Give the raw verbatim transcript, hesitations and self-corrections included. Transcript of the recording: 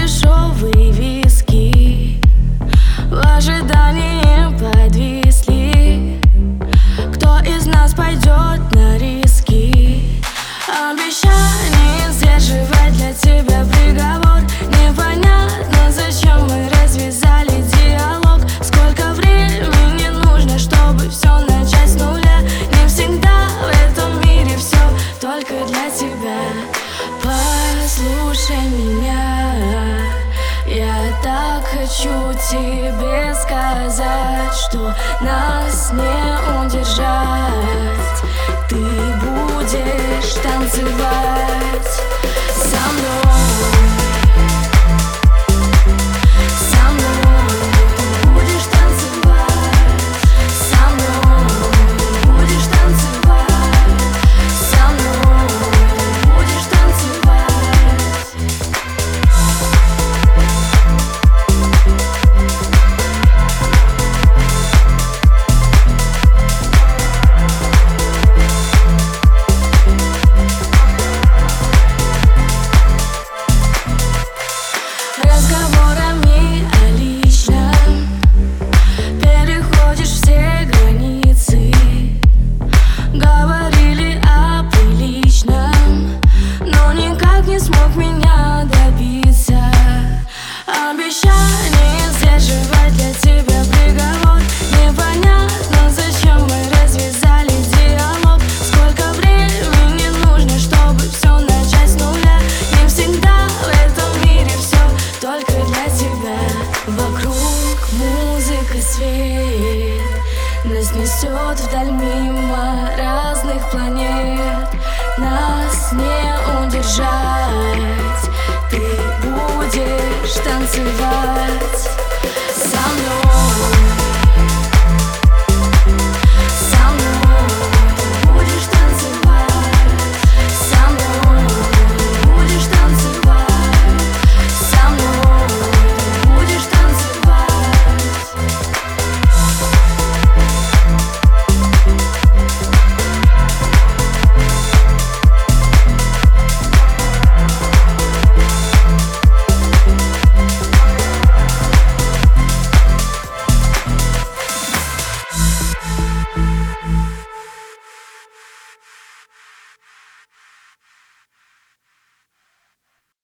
дешевые виски в ожидании подвисли. Кто из нас пойдет на риски? Обещание сдерживать для тебя приговор. Непонятно, зачем мы развязали диалог. Сколько времени нужно, чтобы все начать с нуля? Не всегда в этом мире все только для тебя. Послушай меня, я так хочу тебе сказать, что нас не удержать. Ты будешь танцевать со мной. Разговорами о личном переходишь все границы. Говорили о приличном, но никак не смог меня добиться. Обещание сдерживать для тебя приговор. Непонятно, зачем мы развязали диалог. Сколько времени нужно, чтобы все начать с нуля? Не всегда в этом мире все только для тебя. Вокруг музыка, свет нас несет вдаль мимо разных планет. Нас не удержать. Ты будешь танцевать